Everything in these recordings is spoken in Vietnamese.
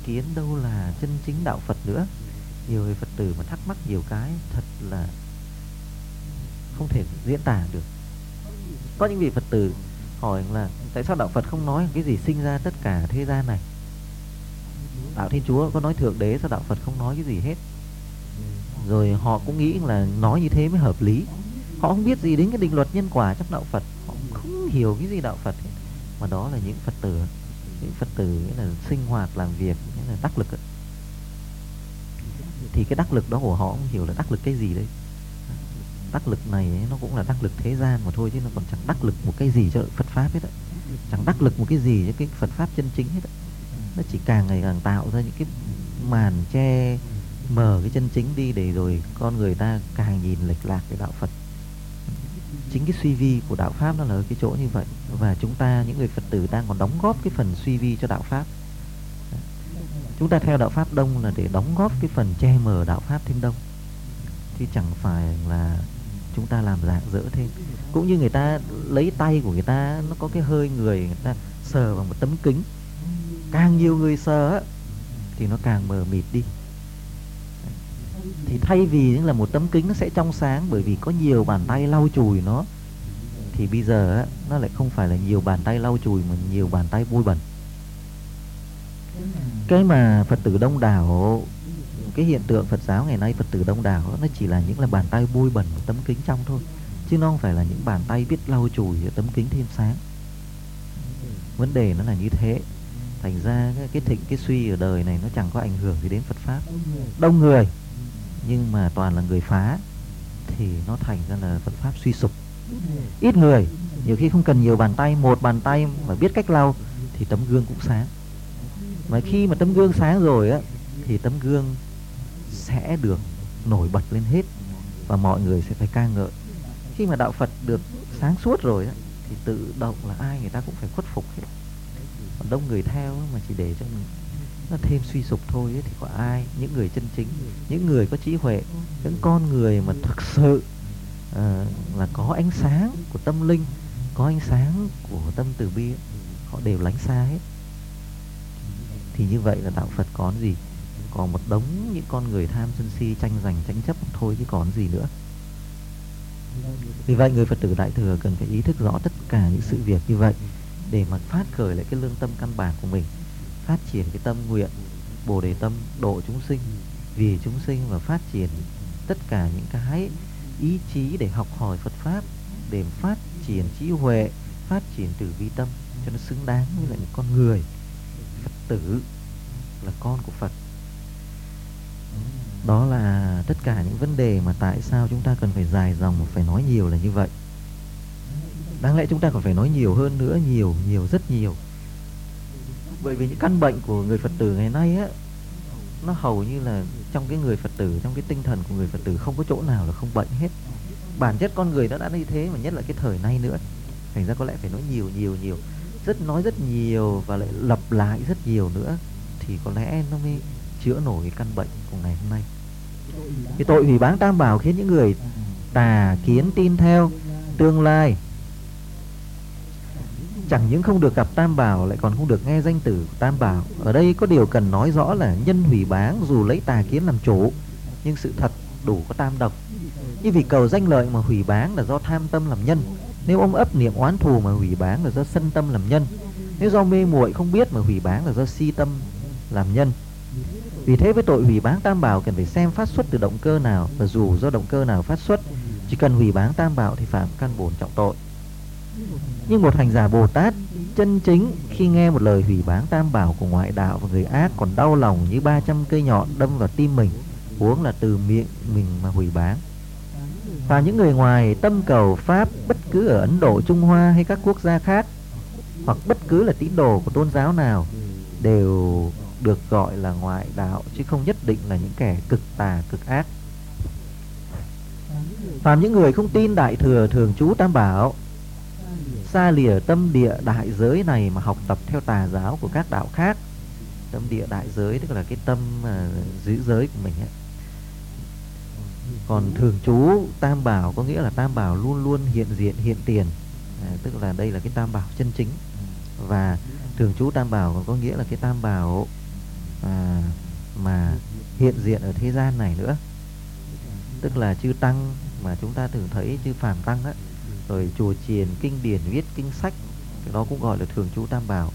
kiến đâu là chân chính đạo Phật nữa. Nhiều người Phật tử mà thắc mắc nhiều cái thật là không thể diễn tả được. Có những vị Phật tử hỏi là tại sao đạo Phật không nói cái gì sinh ra tất cả thế gian này? Đạo Thiên Chúa có nói Thượng Đế, sao đạo Phật không nói cái gì hết? Rồi họ cũng nghĩ là nói như thế mới hợp lý. Họ không biết gì đến cái định luật nhân quả trong đạo Phật, họ không hiểu cái gì đạo Phật hết. Mà đó là những Phật tử nghĩa là sinh hoạt làm việc, nghĩa là đắc lực ấy. Thì cái đắc lực đó của họ không hiểu là đắc lực cái gì đấy. Đắc lực này ấy, nó cũng là đắc lực thế gian mà thôi, chứ nó còn chẳng đắc lực một cái gì cho Phật Pháp hết ấy. Chẳng đắc lực một cái gì cho cái Phật Pháp chân chính hết ấy. Nó chỉ càng ngày càng tạo ra những cái màn che mờ cái chân chính đi, để rồi con người ta càng nhìn lệch lạc cái đạo Phật. Chính cái suy vi của đạo Pháp nó là ở cái chỗ như vậy. Và chúng ta, những người Phật tử, đang còn đóng góp cái phần suy vi cho đạo Pháp. Chúng ta theo đạo Pháp đông là để đóng góp cái phần che mờ đạo Pháp thêm đông, chứ chẳng phải là chúng ta làm rạng rỡ thêm. Cũng như người ta lấy tay của người ta, nó có cái hơi người ta sờ vào một tấm kính, càng nhiều người sờ á, thì nó càng mờ mịt đi. Thì thay vì là một tấm kính nó sẽ trong sáng bởi vì có nhiều bàn tay lau chùi nó, thì bây giờ á, nó lại không phải là nhiều bàn tay lau chùi mà nhiều bàn tay bôi bẩn. Cái mà Phật tử đông đảo, cái hiện tượng Phật giáo ngày nay Phật tử đông đảo, nó chỉ là những là bàn tay bôi bẩn một tấm kính trong thôi, chứ nó không phải là những bàn tay biết lau chùi tấm kính thêm sáng. Vấn đề nó là như thế. Thành ra cái thịnh cái suy ở đời này nó chẳng có ảnh hưởng gì đến Phật Pháp. Đông người nhưng mà toàn là người phá, thì nó thành ra là Phật Pháp suy sụp. Ít người, nhiều khi không cần nhiều bàn tay, một bàn tay mà biết cách lau thì tấm gương cũng sáng. Mà khi mà tấm gương sáng rồi á, thì tấm gương sẽ được nổi bật lên hết, và mọi người sẽ phải ca ngợi. Khi mà đạo Phật được sáng suốt rồi á, thì tự động là ai người ta cũng phải khuất phục hết. Còn đông người theo mà chỉ để cho nó thêm suy sụp thôi ấy, thì có ai? Những người chân chính, những người có trí huệ, những con người mà thực sự là có ánh sáng của tâm linh, có ánh sáng của tâm từ bi ấy, họ đều lánh xa hết. Thì như vậy là đạo Phật còn gì? Còn một đống những con người tham sân si, tranh giành tranh chấp thôi, chứ còn gì nữa. Vì vậy người Phật tử Đại Thừa cần phải ý thức rõ tất cả những sự việc như vậy, để mà phát khởi lại cái lương tâm căn bản của mình, phát triển cái tâm nguyện Bồ Đề tâm độ chúng sinh, vì chúng sinh, và phát triển tất cả những cái ý chí để học hỏi Phật Pháp, để phát triển trí huệ, phát triển từ bi tâm cho nó xứng đáng với lại một con người. Phật tử là con của Phật. Đó là tất cả những vấn đề mà tại sao chúng ta cần phải dài dòng và phải nói nhiều là như vậy. Đáng lẽ chúng ta còn phải nói nhiều hơn nữa, nhiều rất nhiều. Bởi vì những căn bệnh của người Phật tử ngày nay á, nó hầu như là trong cái người Phật tử, trong cái tinh thần của người Phật tử không có chỗ nào là không bệnh hết. Bản chất con người nó đã như thế, mà nhất là cái thời nay nữa. Thành ra có lẽ phải nói nhiều, nói rất nhiều, và lại lặp lại rất nhiều nữa, thì có lẽ nó mới chữa nổi cái căn bệnh của ngày hôm nay. Cái tội hủy báng Tam Bảo khiến những người tà kiến tin theo, tương lai chẳng những không được gặp Tam Bảo, lại còn không được nghe danh tử của Tam Bảo. Ở đây có điều cần nói rõ là nhân hủy báng dù lấy tà kiến làm chủ, nhưng sự thật đủ có tam độc. Như vì cầu danh lợi mà hủy báng là do tham tâm làm nhân, nếu ông ấp niệm oán thù mà hủy báng là do sân tâm làm nhân, nếu do mê muội không biết mà hủy báng là do si tâm làm nhân. Vì thế với tội hủy báng Tam Bảo cần phải xem phát xuất từ động cơ nào, và dù do động cơ nào phát xuất, chỉ cần hủy báng Tam Bảo thì phạm căn bổn trọng tội. Nhưng một hành giả Bồ Tát chân chính khi nghe một lời hủy báng Tam Bảo của ngoại đạo và người ác còn đau lòng như 300 cây nhọn đâm vào tim mình, huống là từ miệng mình mà hủy báng. Và những người ngoài tâm cầu Pháp bất cứ ở Ấn Độ, Trung Hoa hay các quốc gia khác, hoặc bất cứ là tín đồ của tôn giáo nào, đều được gọi là ngoại đạo, chứ không nhất định là những kẻ cực tà cực ác. Phàm những người không tin Đại Thừa thường trú Tam Bảo, xa lìa tâm địa đại giới này mà học tập theo tà giáo của các đạo khác. Tâm địa đại giới tức là cái tâm giữ giới của mình ấy. Còn thường trú Tam Bảo có nghĩa là Tam Bảo luôn luôn hiện diện hiện tiền, tức là đây là cái Tam Bảo chân chính. Và thường trú Tam Bảo có nghĩa là cái Tam Bảo mà hiện diện ở thế gian này nữa. Tức là chư tăng mà chúng ta thường thấy, chư phàm tăng á, rồi chùa chiền kinh điển viết kinh sách, cái đó cũng gọi là thường trú tam bảo.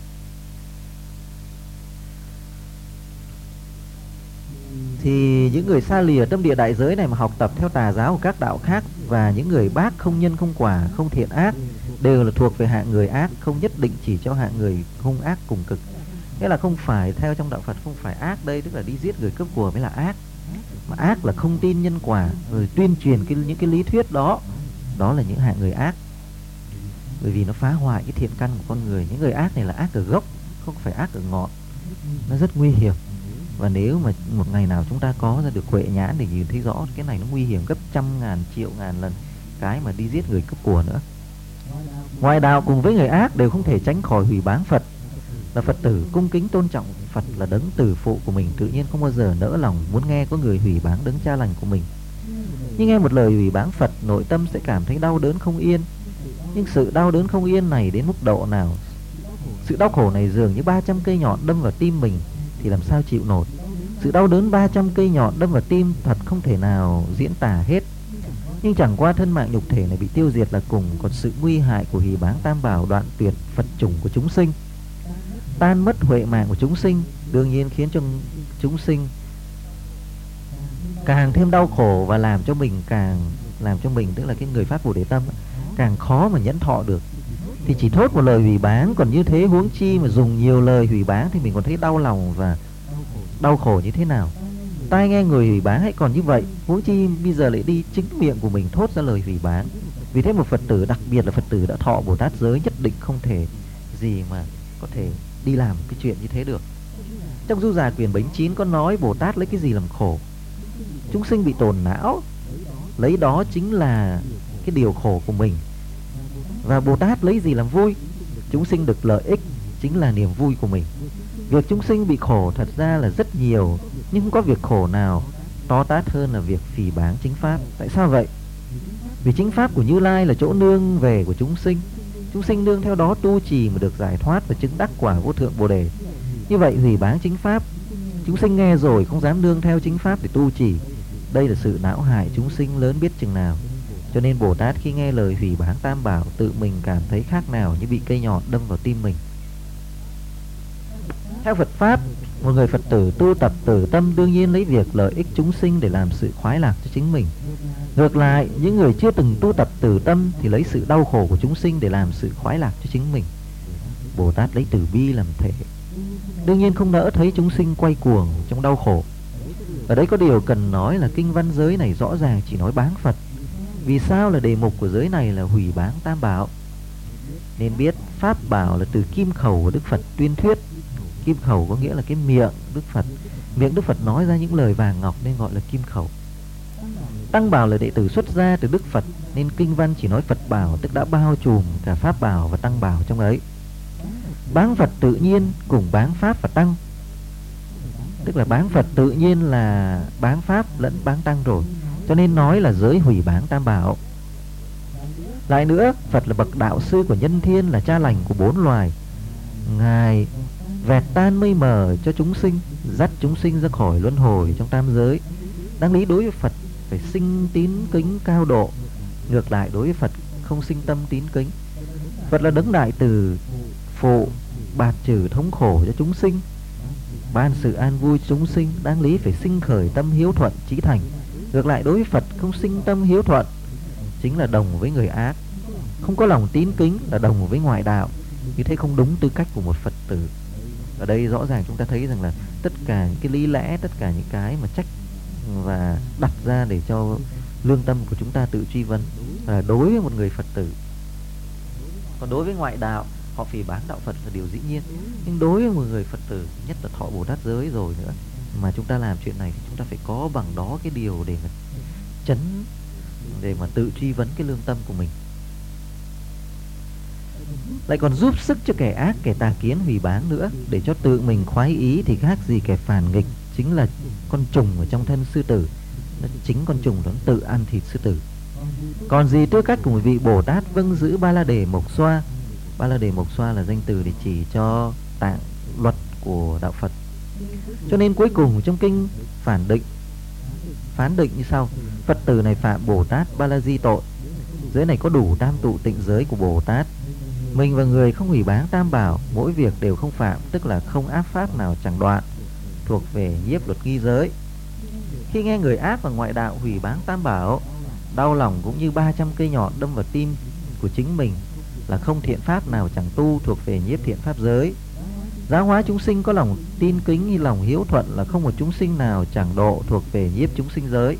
Thì những người xa lìa tâm địa đại giới này mà học tập theo tà giáo của các đạo khác, và những người bác không nhân không quả, không thiện ác, đều là thuộc về hạng người ác, không nhất định chỉ cho hạng người hung ác cùng cực. Nghĩa là không phải theo trong đạo Phật, không phải ác đây tức là đi giết người cướp của mới là ác, mà ác là không tin nhân quả, rồi tuyên truyền những cái lý thuyết đó, đó là những hạng người ác. Bởi vì nó phá hoại cái thiện căn của con người. Những người ác này là ác ở gốc, không phải ác ở ngọn. Nó rất nguy hiểm. Và nếu mà một ngày nào chúng ta có ra được huệ nhãn để nhìn thấy rõ cái này, nó nguy hiểm gấp trăm ngàn triệu ngàn lần cái mà đi giết người cướp của nữa. Ngoại đạo cùng với người ác đều không thể tránh khỏi hủy báng Phật. Là Phật tử cung kính tôn trọng Phật là đấng tử phụ của mình, tự nhiên không bao giờ nỡ lòng muốn nghe có người hủy báng đấng cha lành của mình. Nhưng nghe một lời hủy báng Phật, nội tâm sẽ cảm thấy đau đớn không yên. Nhưng sự đau đớn không yên này đến mức độ nào? Sự đau khổ này dường như 300 cây nhọn đâm vào tim mình thì làm sao chịu nổi. Sự đau đớn 300 cây nhọn đâm vào tim thật không thể nào diễn tả hết. Nhưng chẳng qua thân mạng nhục thể này bị tiêu diệt là cùng, còn sự nguy hại của hỷ báng tam bảo đoạn tuyệt Phật chủng của chúng sinh, tan mất huệ mạng của chúng sinh, đương nhiên khiến cho chúng sinh càng thêm đau khổ, và làm cho mình tức là cái người phát Bồ Đề tâm càng khó mà nhẫn thọ được. Thì chỉ thốt một lời hủy báng còn như thế, huống chi mà dùng nhiều lời hủy báng thì mình còn thấy đau lòng và đau khổ như thế nào. Tai nghe người hủy báng hãy còn như vậy, huống chi bây giờ lại đi chính miệng của mình thốt ra lời hủy báng. Vì thế một Phật tử, đặc biệt là Phật tử đã thọ Bồ Tát giới, nhất định không thể gì mà có thể đi làm cái chuyện như thế được. Trong Du Già Quyển 79 có nói Bồ Tát lấy cái gì làm khổ? Chúng sinh bị tổn não, lấy đó chính là cái điều khổ của mình. Và Bồ Tát lấy gì làm vui? Chúng sinh được lợi ích chính là niềm vui của mình. Việc chúng sinh bị khổ thật ra là rất nhiều, nhưng không có việc khổ nào to tát hơn là việc phỉ báng chính pháp. Tại sao vậy? Vì chính pháp của Như Lai là chỗ nương về của chúng sinh. Chúng sinh nương theo đó tu trì mà được giải thoát và chứng đắc quả vô thượng Bồ Đề. Như vậy hủy báng chính pháp, chúng sinh nghe rồi không dám nương theo chính pháp để tu trì. Đây là sự não hại chúng sinh lớn biết chừng nào. Cho nên Bồ Tát khi nghe lời hủy báng tam bảo, tự mình cảm thấy khác nào như bị cây nhọn đâm vào tim mình. Theo Phật Pháp, một người Phật tử tu tập tử tâm đương nhiên lấy việc lợi ích chúng sinh để làm sự khoái lạc cho chính mình. Ngược lại, những người chưa từng tu tập tử tâm thì lấy sự đau khổ của chúng sinh để làm sự khoái lạc cho chính mình. Bồ Tát lấy từ bi làm thể, đương nhiên không nỡ thấy chúng sinh quay cuồng trong đau khổ. Ở đây có điều cần nói là kinh văn giới này rõ ràng chỉ nói báng Phật. Vì sao là đề mục của giới này là hủy báng tam bảo? Nên biết pháp bảo là từ kim khẩu của Đức Phật tuyên thuyết. Kim khẩu có nghĩa là cái miệng Đức Phật. Miệng Đức Phật nói ra những lời vàng ngọc nên gọi là kim khẩu. Tăng bảo là đệ tử xuất gia từ Đức Phật, nên kinh văn chỉ nói Phật bảo, tức đã bao trùm cả pháp bảo và tăng bảo trong ấy. Báng Phật tự nhiên cùng báng pháp và tăng, tức là báng Phật tự nhiên là báng pháp lẫn báng tăng rồi, cho nên nói là giới hủy báng tam bảo. Lại nữa, Phật là bậc đạo sư của nhân thiên, là cha lành của 4 loài. Ngài vẹt tan mây mờ cho chúng sinh, dắt chúng sinh ra khỏi luân hồi trong tam giới. Đáng lý đối với Phật phải sinh tín kính cao độ, ngược lại đối với Phật không sinh tâm tín kính. Phật là đấng đại từ phụ, bạt trừ thống khổ cho chúng sinh, ban sự an vui cho chúng sinh. Đáng lý phải sinh khởi tâm hiếu thuận chí thành. Ngược lại đối với Phật không sinh tâm hiếu thuận, chính là đồng với người ác. Không có lòng tín kính là đồng với ngoại đạo. Như thế không đúng tư cách của một Phật tử. Ở đây rõ ràng chúng ta thấy rằng là tất cả những cái lý lẽ, tất cả những cái mà trách và đặt ra để cho lương tâm của chúng ta tự truy vấn là đối với một người Phật tử. Còn đối với ngoại đạo, họ phỉ báng đạo Phật là điều dĩ nhiên. Nhưng đối với một người Phật tử, nhất là thọ Bồ Tát giới rồi nữa, mà chúng ta làm chuyện này thì chúng ta phải có bằng đó cái điều để mà chấn, để mà tự truy vấn cái lương tâm của mình. Lại còn giúp sức cho kẻ ác, kẻ tà kiến hủy báng nữa, để cho tự mình khoái ý thì khác gì kẻ phản nghịch, chính là con trùng ở trong thân sư tử. Chính con trùng đó tự ăn thịt sư tử. Còn gì tư cách của một vị Bồ Tát vâng giữ Ba La Đề Mộc Xoa? Ba La Đề Mộc Xoa là danh từ để chỉ cho tạng luật của đạo Phật. Cho nên cuối cùng trong kinh phán định như sau: Phật tử này phạm Bồ Tát Ba La Di tội. Giới này có đủ tam tụ tịnh giới của Bồ Tát. Mình và người không hủy báng tam bảo, mỗi việc đều không phạm, tức là không ác pháp nào chẳng đoạn, thuộc về nhiếp luật nghi giới. Khi nghe người ác và ngoại đạo hủy báng tam bảo, đau lòng cũng như 300 cây nhọn đâm vào tim của chính mình, là không thiện pháp nào chẳng tu, thuộc về nhiếp thiện pháp giới. Giáo hóa chúng sinh có lòng tin kính như lòng hiếu thuận, là không một chúng sinh nào chẳng độ, thuộc về nhiếp chúng sinh giới.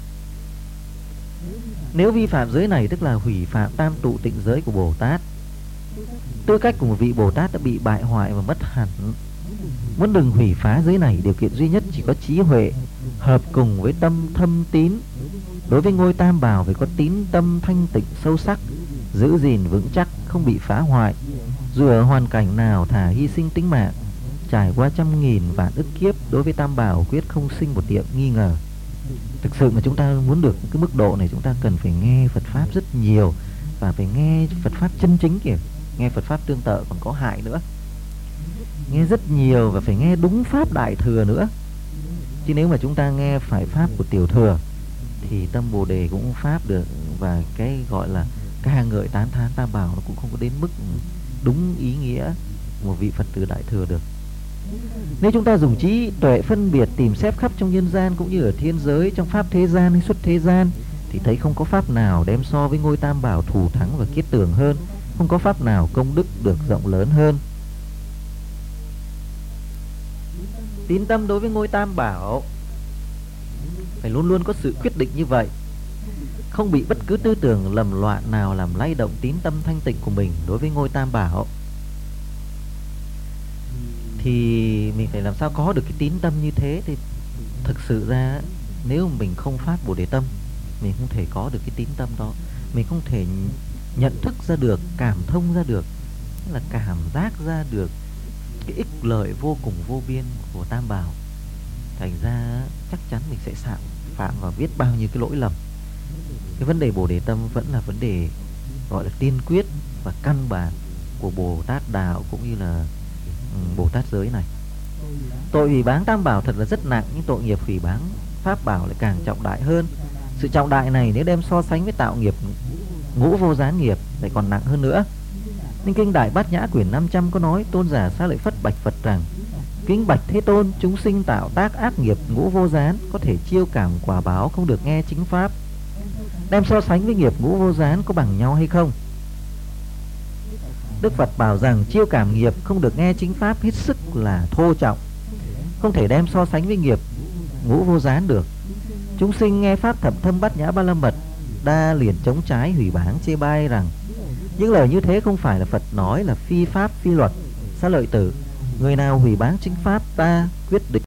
Nếu vi phạm giới này, tức là hủy phạm tam tụ tịnh giới của Bồ Tát. Tư cách của một vị Bồ Tát đã bị bại hoại và mất hẳn. Muốn đừng hủy phá giới này, điều kiện duy nhất chỉ có trí huệ hợp cùng với tâm thâm tín. Đối với ngôi tam bảo phải có tín tâm thanh tịnh sâu sắc, giữ gìn vững chắc, không bị phá hoại. Dù ở hoàn cảnh nào thà hy sinh tính mạng, trải qua trăm nghìn vạn ức kiếp, đối với tam bảo quyết không sinh một điểm nghi ngờ. Thực sự mà chúng ta muốn được cái mức độ này, chúng ta cần phải nghe Phật Pháp rất nhiều, và phải nghe Phật Pháp chân chính kìa. Nghe Phật Pháp tương tự còn có hại nữa. Nghe rất nhiều và phải nghe đúng Pháp Đại Thừa nữa. Chứ nếu mà chúng ta nghe phải Pháp của Tiểu Thừa thì tâm Bồ Đề cũng không Pháp được, và cái gọi là ca ngợi tán thán tam bảo nó cũng không có đến mức đúng ý nghĩa một vị Phật tử Đại Thừa được. Nếu chúng ta dùng trí tuệ phân biệt tìm xét khắp trong nhân gian cũng như ở thiên giới, trong pháp thế gian hay xuất thế gian, thì thấy không có pháp nào đem so với ngôi tam bảo thù thắng và kiết tường hơn, không có pháp nào công đức được rộng lớn hơn. Tín tâm đối với ngôi tam bảo phải luôn luôn có sự quyết định như vậy, không bị bất cứ tư tưởng lầm loạn nào làm lay động tín tâm thanh tịnh của mình đối với ngôi tam bảo. Thì mình phải làm sao có được cái tín tâm như thế. Thì thực sự ra nếu mình không phát Bồ Đề tâm, mình không thể có được cái tín tâm đó. Mình không thể nhận thức ra được, cảm thông ra được, là cảm giác ra được cái ích lợi vô cùng vô biên của tam bảo. Thành ra chắc chắn mình sẽ phạm và biết bao nhiêu cái lỗi lầm. Cái vấn đề Bồ Đề tâm vẫn là vấn đề gọi là tiên quyết và căn bản của Bồ Tát đạo cũng như là Bồ Tát giới này. Tội hủy báng tam bảo thật là rất nặng, nhưng tội nghiệp hủy báng pháp bảo lại càng trọng đại hơn. Sự trọng đại này nếu đem so sánh với tạo nghiệp ngũ vô gián nghiệp lại còn nặng hơn nữa. Nên kinh Đại Bát Nhã quyển 500 có nói: Tôn giả Xá Lợi Phất bạch Phật rằng: Kính bạch Thế Tôn, chúng sinh tạo tác ác nghiệp ngũ vô gián, có thể chiêu cảm quả báo không được nghe chính pháp. Đem so sánh với nghiệp ngũ vô gián có bằng nhau hay không? Đức Phật bảo rằng chiêu cảm nghiệp không được nghe chính pháp hết sức là thô trọng, không thể đem so sánh với nghiệp ngũ vô gián được. Chúng sinh nghe pháp thập thâm bát nhã ba la mật, đa liền chống trái hủy báng chê bai rằng những lời như thế không phải là Phật nói, là phi pháp phi luật. Xá lợi tử, người nào hủy báng chính pháp, ta quyết định